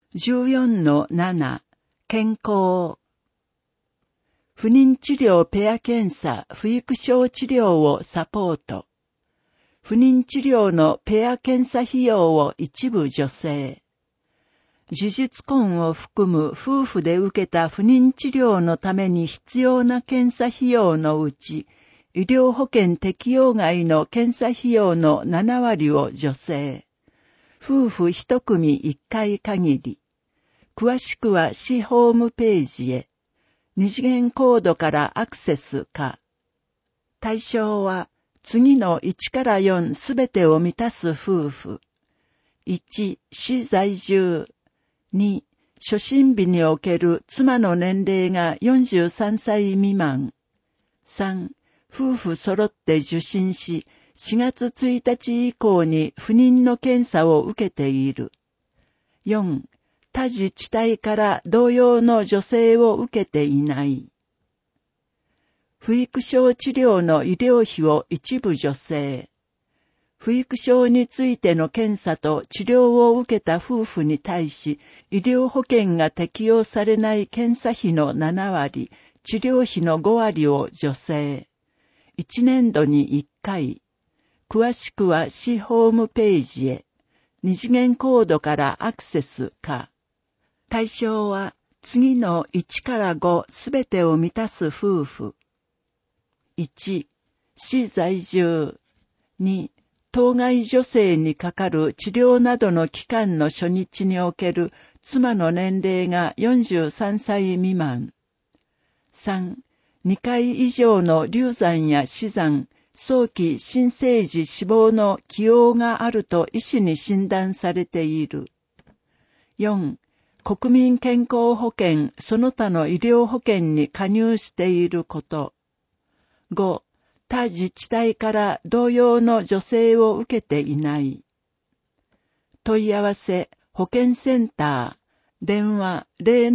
14-7 健康。不妊治療ペア検査不育症治療をサポート。不妊治療のペア検査費用を一部助成。事実婚を含む夫婦で受けた不妊治療のために必要な検査費用のうち、医療保険適用外の検査費用の7割を助成。夫婦一組1回限り。詳しくは市ホームページへ。二次元コードからアクセスか。対象は次の1から4すべてを満たす夫婦。1、市在住。2、初診日における妻の年齢が43歳未満。3、夫婦揃って受診し、4月1日以降に不妊の検査を受けている。4、他自治体から同様の助成を受けていない。不育症治療の医療費を一部助成。不育症についての検査と治療を受けた夫婦に対し、医療保険が適用されない検査費の7割、治療費の5割を助成。1年度に1回。詳しくは市ホームページへ。二次元コードからアクセスか。対象は次の1から5すべてを満たす夫婦。1、市在住。2、当該助成にかかる治療などの期間の初日における妻の年齢が43歳未満。3、2回以上の流産や死産、早期新生児死亡の既往があると医師に診断されている。4、国民健康保険その他の医療保険に加入していること。5、他自治体から同様の助成を受けていない。問い合わせ、保健センター、電話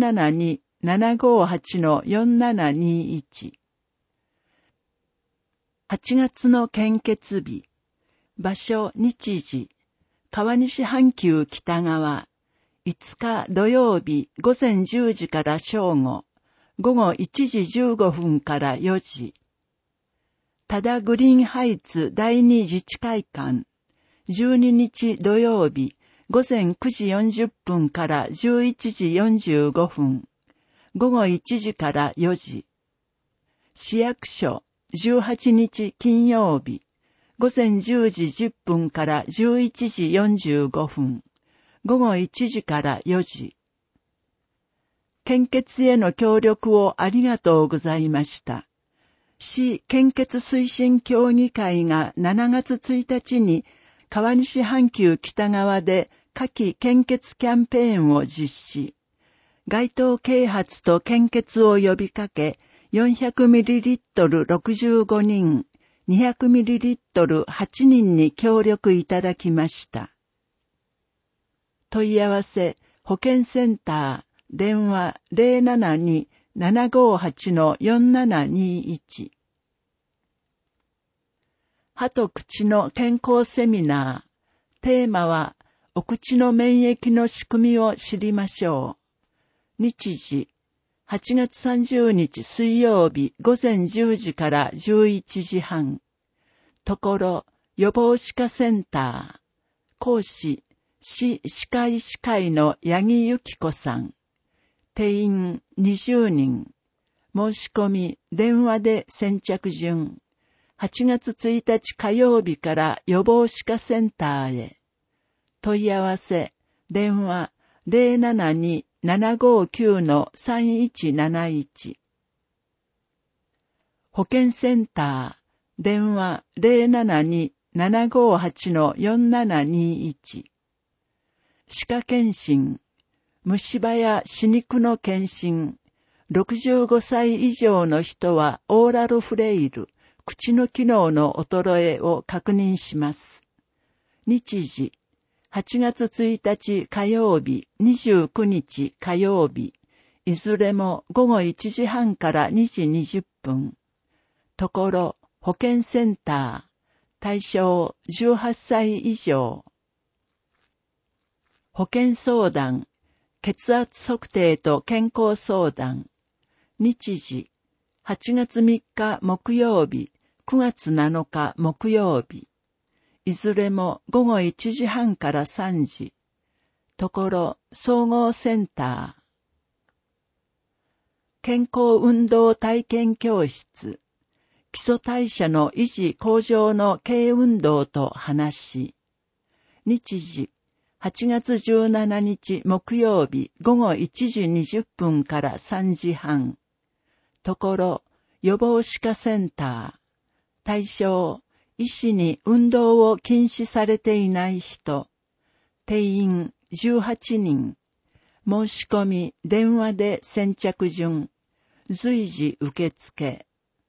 072-758-4721。8月の献血日。場所、日時。川西阪急北側。5日土曜日午前10時から正午。午後1時15分から4時。多田グリーンハイツ第2自治会館。12日土曜日午前9時40分から11時45分。午後1時から4時。市役所。18日金曜日。午前10時10分から11時45分。午後1時から4時。献血への協力をありがとうございました。市献血推進協議会が7月1日に川西阪急北側で夏季献血キャンペーンを実施。街頭啓発と献血を呼びかけ、400ml65 人、200ml8 人に協力いただきました。問い合わせ、保健センター、電話 072-758-4721。歯と口の健康セミナー。テーマは、お口の免疫の仕組みを知りましょう。日時、8月30日水曜日午前10時から11時半。ところ、予防歯科センター。講師、市歯科医師会の八木由紀子さん。定員20人。申し込み、電話で先着順。8月1日火曜日から予防歯科センターへ。問い合わせ、電話 072-759-3171。保健センター、電話 072-758-4721。歯科検診、虫歯や歯肉の検診、65歳以上の人はオーラルフレイル、口の機能の衰えを確認します。日時、8月1日火曜日、29日火曜日、いずれも午後1時半から2時20分。ところ、保健センター、対象18歳以上。保健相談、 血圧測定と健康相談。日時、8月3日木曜日、9月7日木曜日。いずれも午後1時半から3時。ところ、総合センター。健康運動体験教室。基礎代謝の維持向上の軽運動と話。日時、8月17日木曜日午後1時20分から3時半。ところ、予防歯科センター。対象、医師に運動を禁止されていない人。定員18人。申し込み、電話で先着順。随時受付。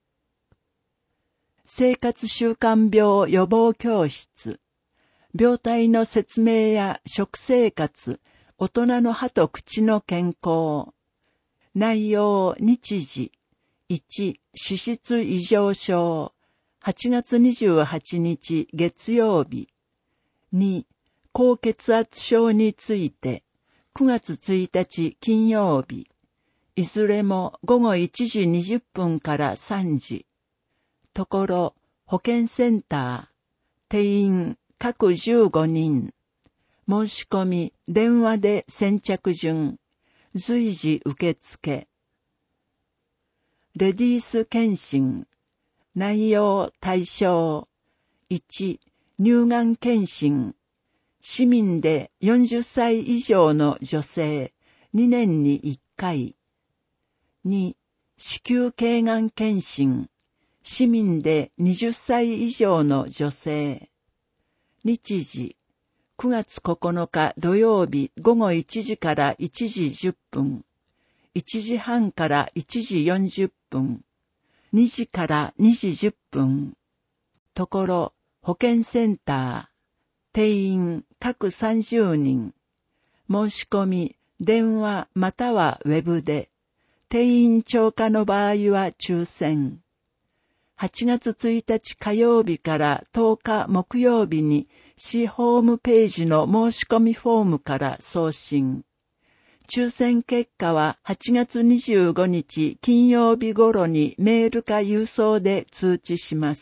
生活習慣病予防教室。病態の説明や食生活、大人の歯と口の健康。内容日時。1、脂質異常症。8月28日月曜日。2、高血圧症について。9月1日金曜日。いずれも午後1時20分から3時。ところ、保健センター。定員各15人。申し込み、電話で先着順。随時受付。レディース検診。内容対象。1、乳がん検診。市民で40歳以上の女性、2年に1回。2、子宮頸がん検診。市民で20歳以上の女性。日時、9月9日土曜日午後1時から1時10分。1時半から1時40分。2時から2時10分。ところ、保健センター。定員各30人。申し込み、電話またはウェブで。定員超過の場合は抽選。8月1日火曜日から10日木曜日に市ホームページの申し込みフォームから送信。抽選結果は8月25日金曜日頃にメールか郵送で通知します。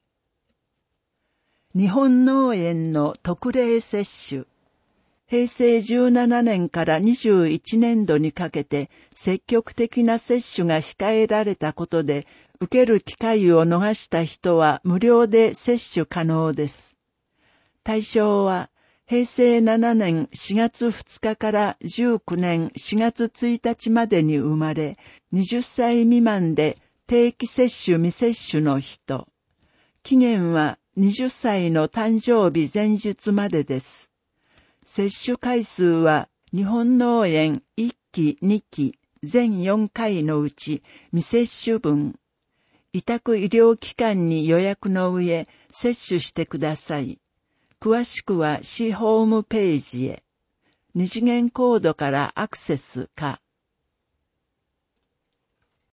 日本農園の特例接種。平成17年から21年度にかけて積極的な接種が控えられたことで、受ける機会を逃した人は無料で接種可能です。対象は、平成7年4月2日から19年4月1日までに生まれ、20歳未満で定期接種未接種の人。期限は20歳の誕生日前日までです。接種回数は日本農園1期2期全4回のうち未接種分。委託医療機関に予約の上接種してください。詳しくは市ホームページへ。二次元コードからアクセスか。